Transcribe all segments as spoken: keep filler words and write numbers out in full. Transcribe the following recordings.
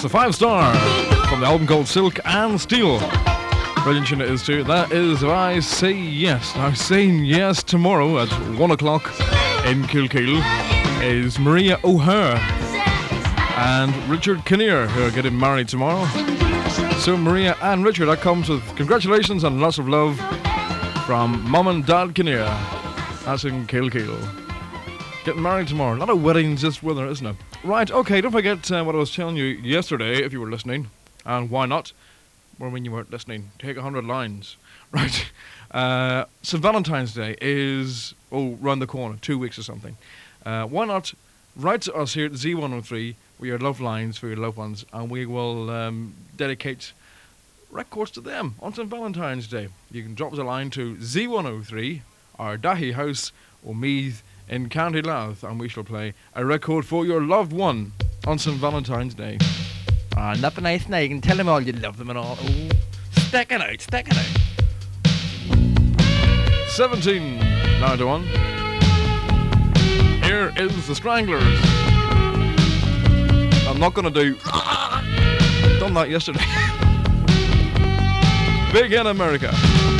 It's a five star from the album called Silk and Steel. Brilliant tune it is too. That is I Say Yes. Now saying yes tomorrow at one o'clock in Kilkeel is Maria O'Hare and Richard Kinnear, who are getting married tomorrow. So Maria and Richard, that comes with congratulations and lots of love from Mum and Dad Kinnear. That's in Kilkeel. Getting married tomorrow. A lot of weddings this weather, isn't it? Right, okay, don't forget uh, what I was telling you yesterday, if you were listening. And why not? Or when you weren't listening. Take a hundred lines. Right. Uh, Saint Valentine's Day is, oh, round the corner, two weeks or something. Uh, why not write to us here at Z one oh three with your love lines for your loved ones, and we will um, dedicate records to them on Saint Valentine's Day. You can drop us a line to Z one oh three, our Dahi House, O'Meath, in County Louth, and we shall play a record for your loved one on Saint Valentine's Day. Ah, nothing nice now. You can tell them all you love them and all. Oh, stick it out, stick it out. seventeen, nine to one. Here is the Stranglers. I'm not gonna do. Done that yesterday. Big in America.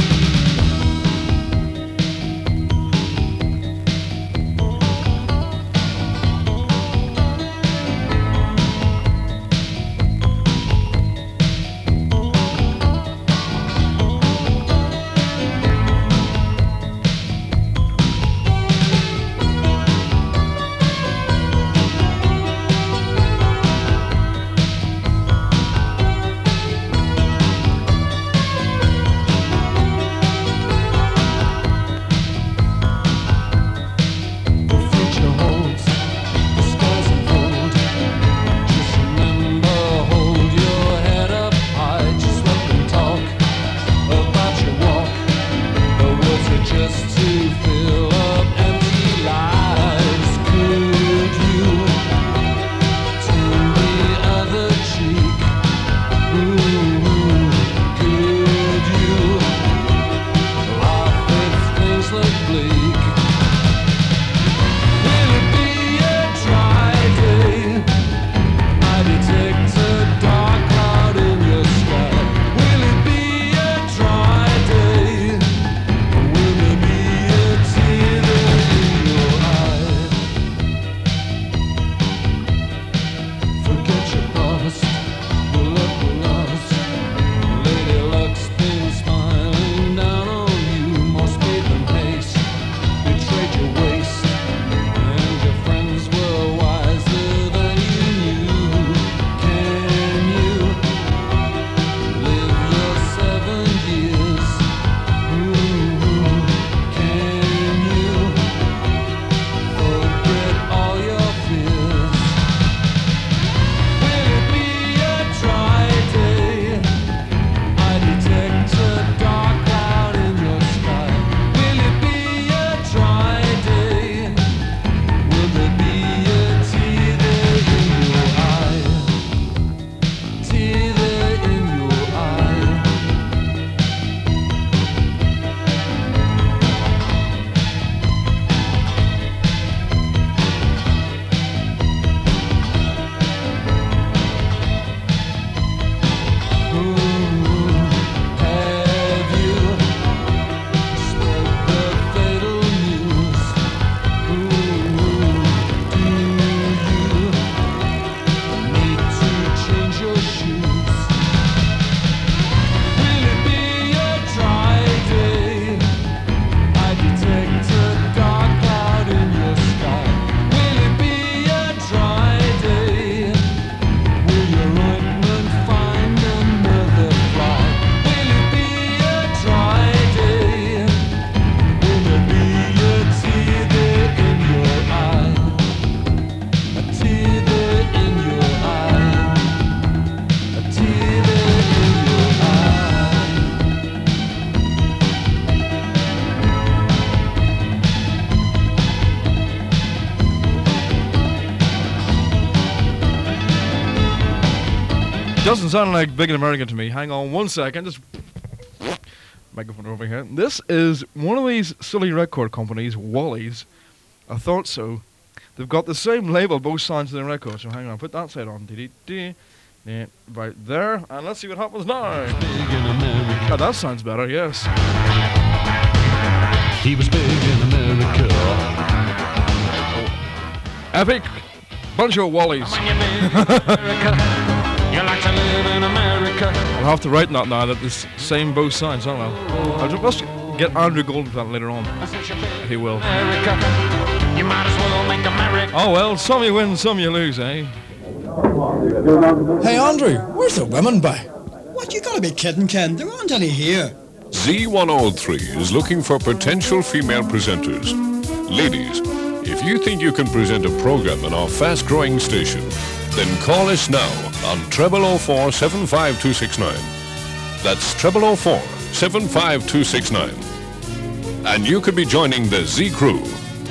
Doesn't sound like Big in America to me. Hang on one second. Just microphone over here. This is one of these silly record companies, Wally's. I thought so. They've got the same label both sides of the record. So hang on, put that side on. Dee-dee-dee. Yeah, right there. And let's see what happens now. Oh, that sounds better, yes. He was big in America. Epic bunch of Wallies. When you big in America, you like to live in America. I'll have to write that now, that this same both sides, I don't know. I'll just get Andrew Gold for that later on, if he will. America, you might as well make America. Oh well, some you win, some you lose, eh? Hey Andrew, where's the women by? What, you gotta be kidding, Ken. There aren't any here. Z one oh three is looking for potential female presenters. Ladies, if you think you can present a program on our fast-growing station, then call us now on treble oh four seven five two six nine. That's treble oh four seven five two six nine. And you could be joining the Z Crew.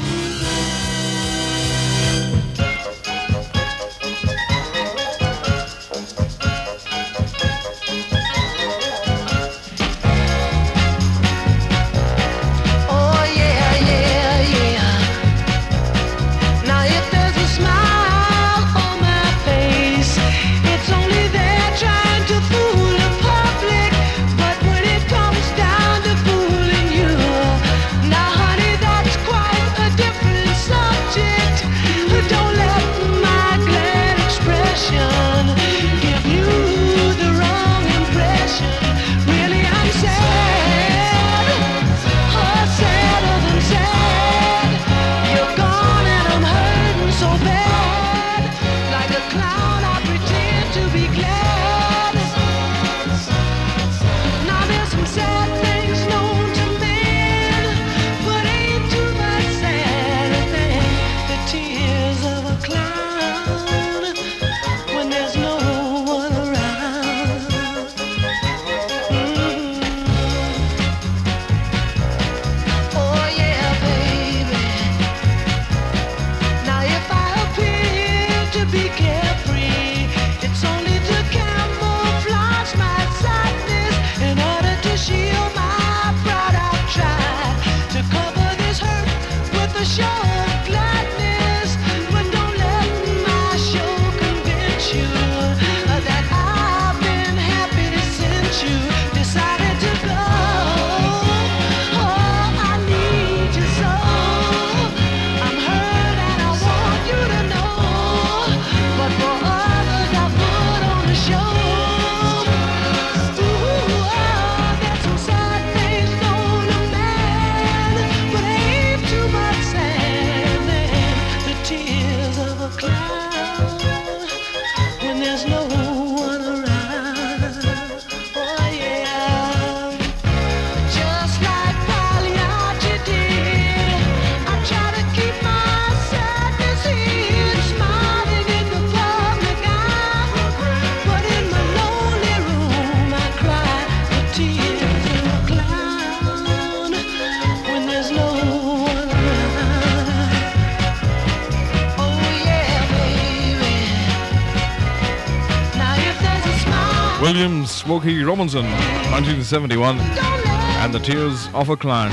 William Smokey Robinson, nineteen seventy-one, and the Tears of a Clown.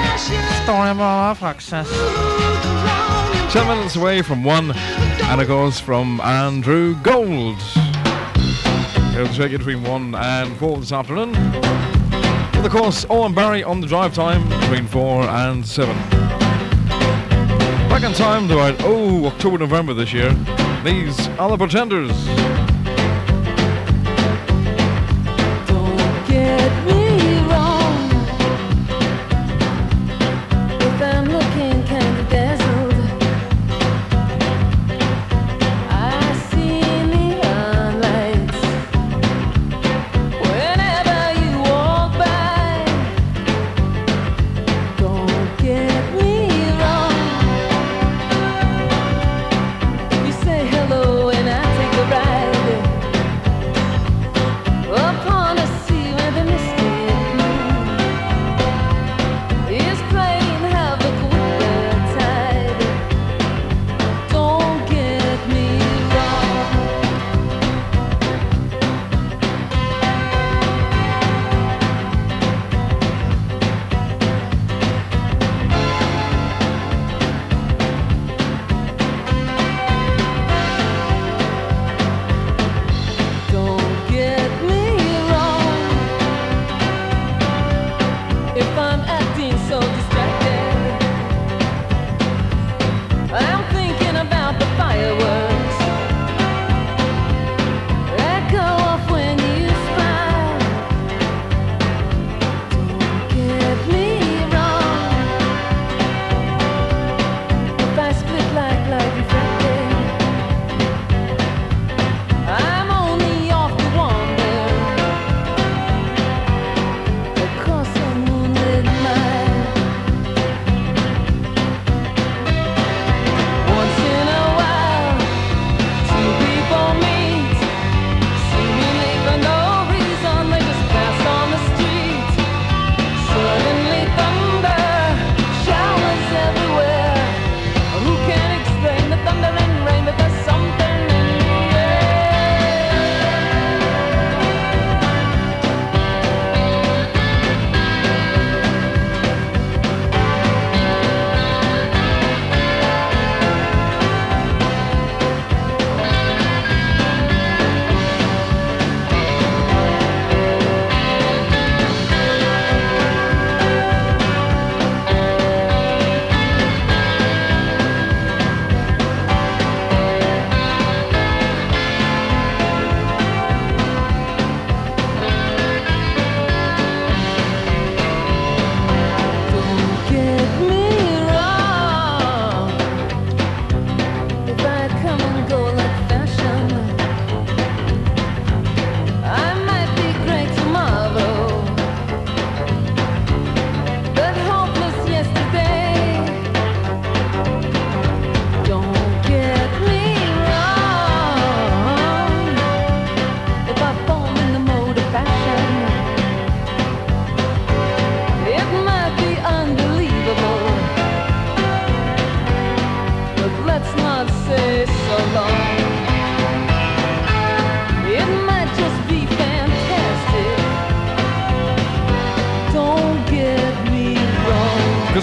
Story of success. Ten minutes away from one, and it goes from Andrew Gold. He'll take it between one and four this afternoon. With of course, Owen Barry on the drive time between four and seven. Back in time to about, oh, October, November this year. These are the Pretenders. Upon a sea where the misty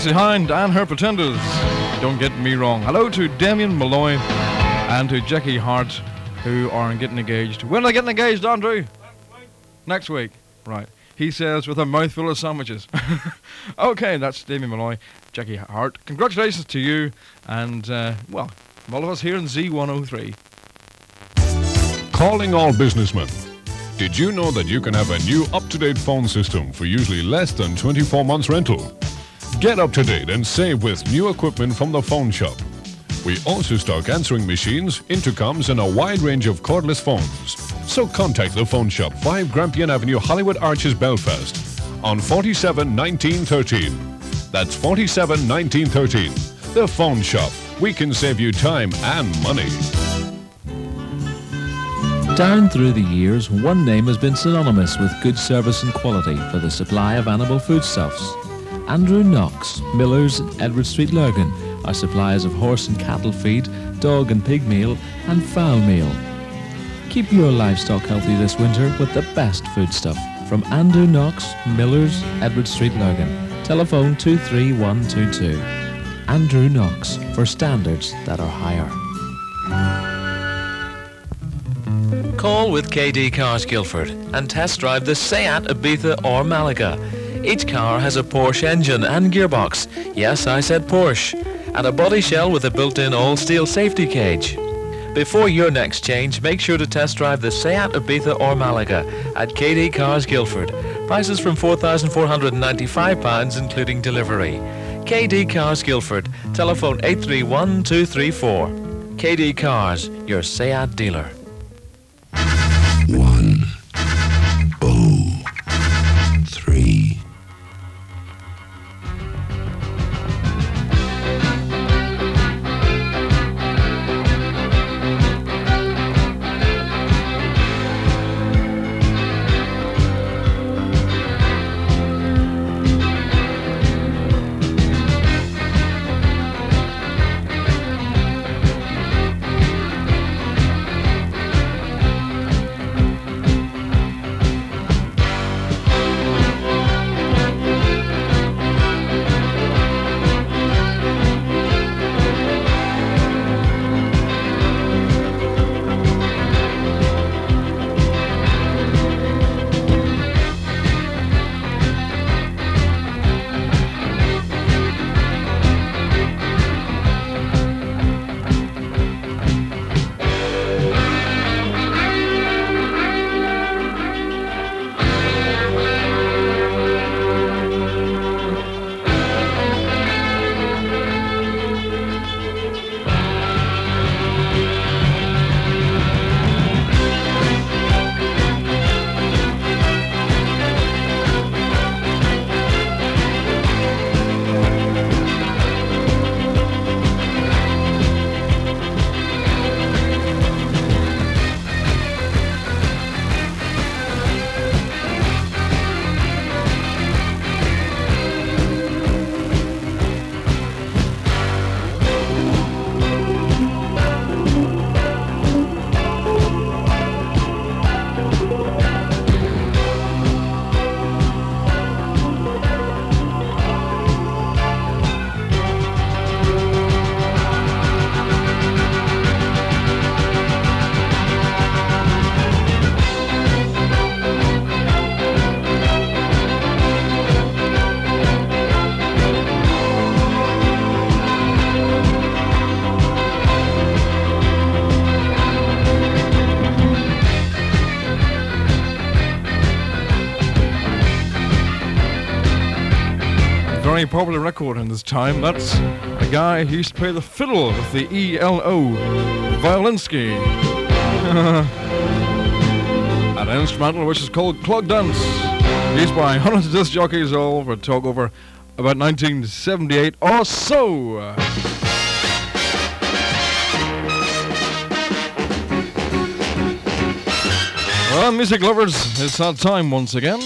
Tracy Hind and her Pretenders. Don't get me wrong. Hello to Damien Malloy and to Jackie Hart, who are getting engaged. When are they getting engaged, Andrew? Next week. Right. He says with a mouthful of sandwiches. Okay, that's Damien Malloy, Jackie Hart. Congratulations to you and, uh, well, from all of us here in Z one oh three. Calling all businessmen. Did you know that you can have a new up-to-date phone system for usually less than twenty-four months rental? Get up to date and save with new equipment from the Phone Shop. We also stock answering machines, intercoms and a wide range of cordless phones. So contact the Phone Shop, five Grampian Avenue, Hollywood Arches, Belfast on forty-seven nineteen thirteen. That's forty-seven nineteen thirteen. The Phone Shop. We can save you time and money. Down through the years, one name has been synonymous with good service and quality for the supply of animal foodstuffs. Andrew Knox, Millers, Edward Street, Lurgan, are suppliers of horse and cattle feed, dog and pig meal, and fowl meal. Keep your livestock healthy this winter with the best foodstuff from Andrew Knox, Millers, Edward Street, Lurgan. Telephone two three one two two. Andrew Knox, for standards that are higher. Call with K D Cars Guildford and test drive the Seat Ibiza or Malaga. Each car has a Porsche engine and gearbox. Yes, I said Porsche. And a body shell with a built-in all-steel safety cage. Before your next change, make sure to test drive the Seat Ibiza or Malaga at K D Cars Guildford. Prices from four thousand four hundred ninety-five pounds including delivery. K D Cars Guildford. Telephone eight three one two three four. K D Cars, your Seat dealer. One, oh, three. Very popular record in this time. That's a guy who used to play the fiddle with the E L O, Violinsky. An instrumental which is called Clog Dance, used by hundreds of disc jockeys all over talk over about nineteen seventy-eight or so. Well, music lovers, it's that time once again.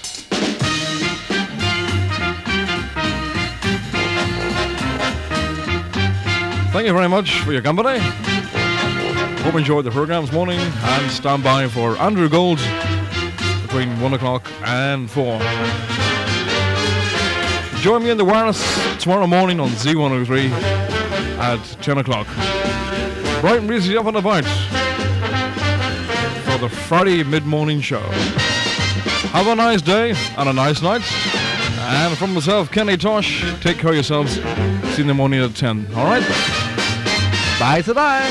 Thank you very much for your company. Hope you enjoyed the program this morning and stand by for Andrew Gold between one o'clock and four. join me in the wireless tomorrow morning on Z one oh three at ten o'clock. Bright and breezy up and about for the Friday mid-morning show. Have a nice day and a nice night. And from myself, Kenny Tosh, take care of yourselves. See you in the morning at ten. All right? Bye today.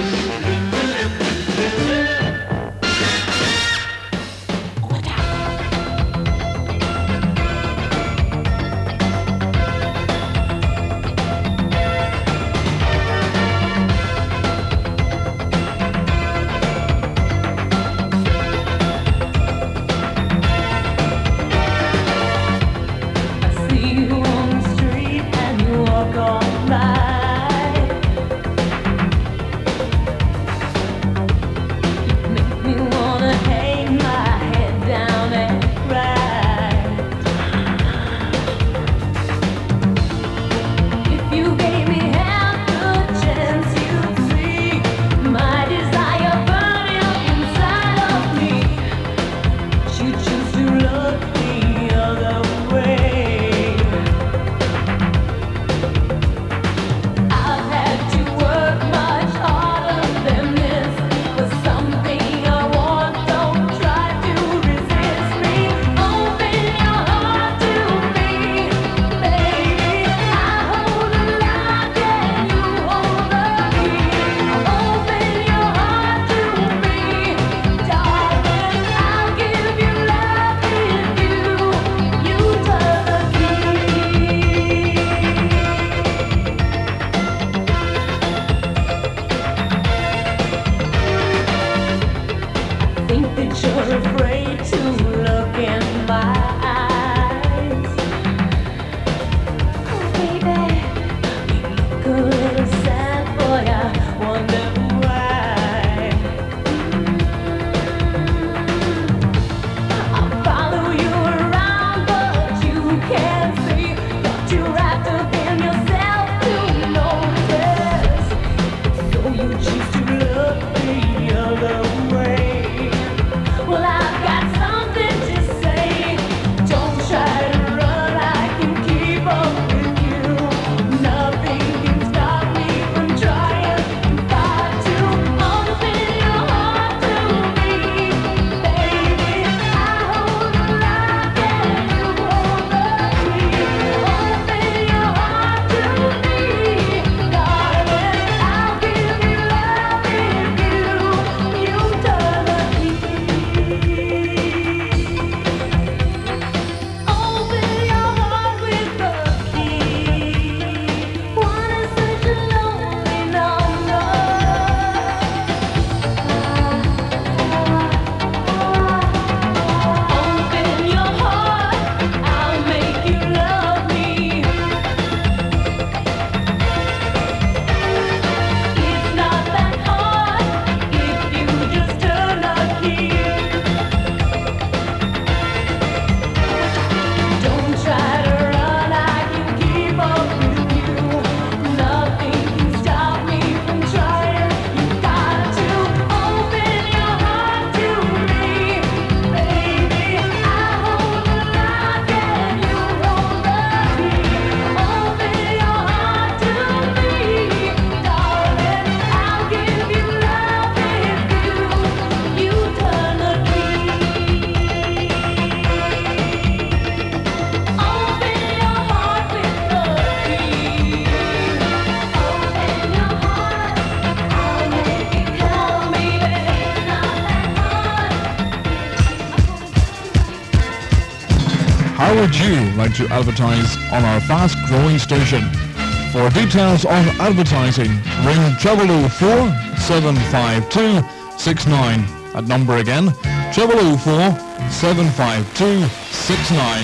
How would you like to advertise on our fast-growing station? For details on advertising, ring treble oh four, seven five two, six nine. That number again, treble oh four, seven five two, six nine.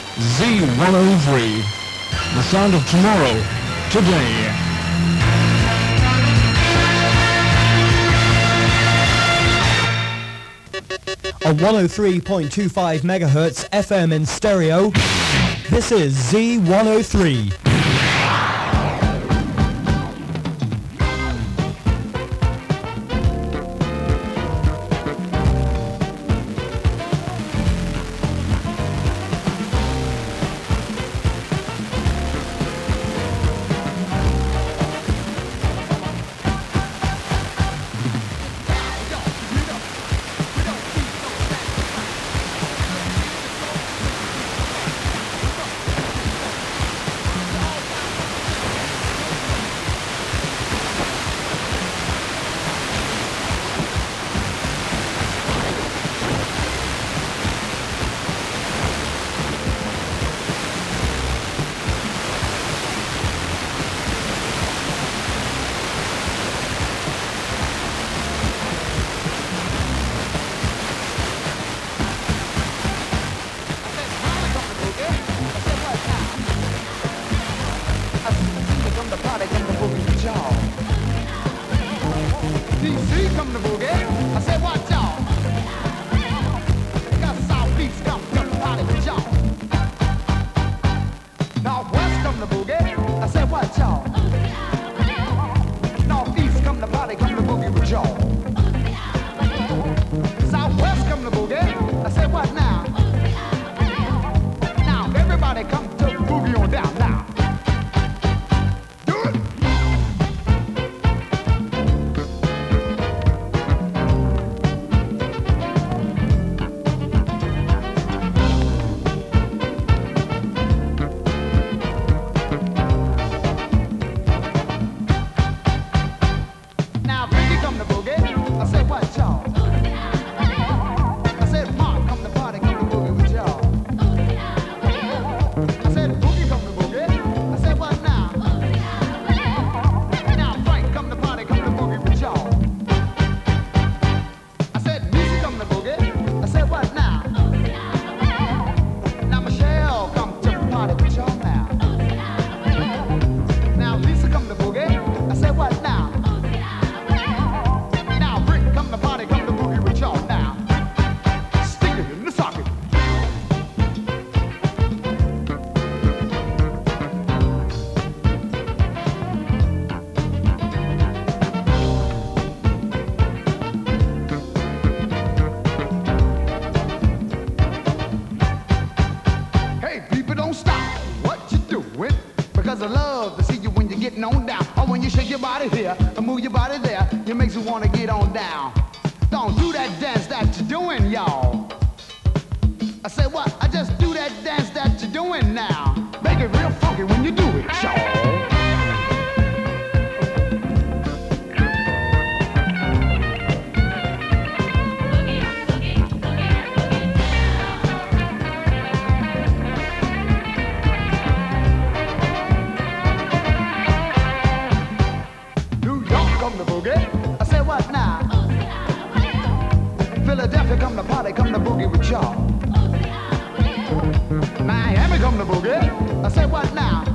Z one oh three. The sound of tomorrow, today. On one oh three point two five megahertz F M in stereo, this is Z one oh three. anybody there, it makes you want to get on down. Don't do that dance that you're doing, y'all. I said what? I just do that dance that you're doing now. Make it real funky when you do it, y'all. I said what now? Philadelphia come to party, come to boogie with y'all. Miami come to boogie. I said what now?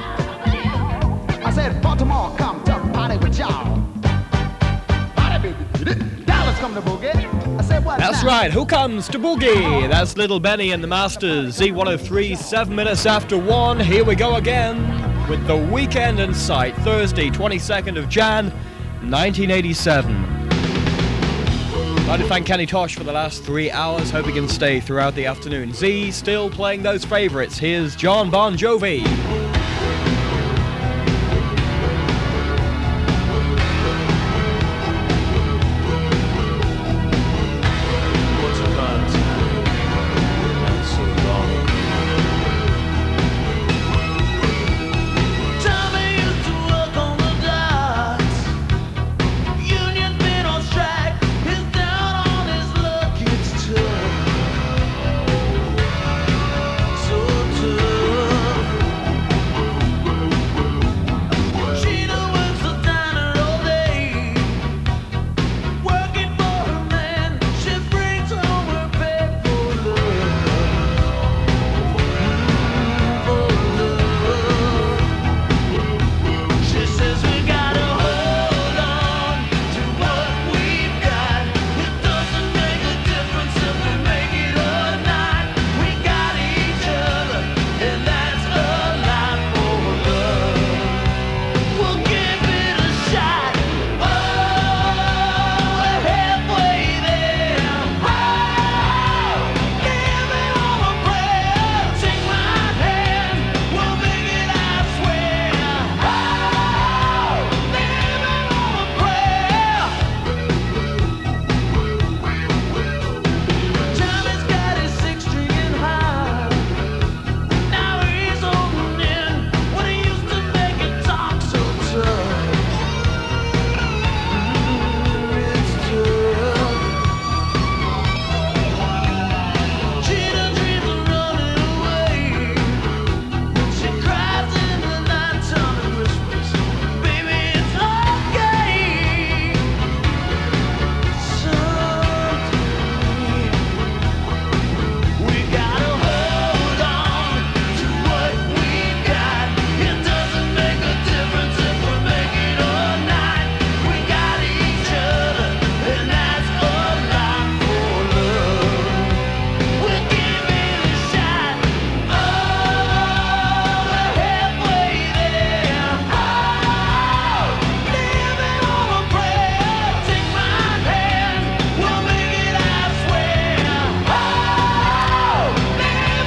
I said Baltimore come to party with y'all. Party baby. Dallas come to boogie. I said what That's now? right, who comes to boogie? That's Little Benny and the Masters. Z one oh three, seven minutes after one. Here we go again with the weekend in sight. Thursday, twenty-second of January, nineteen eighty-seven. I'd like to thank Kenny Tosh for the last three hours. Hope he can stay throughout the afternoon. Z still playing those favourites. Here's John Bon Jovi.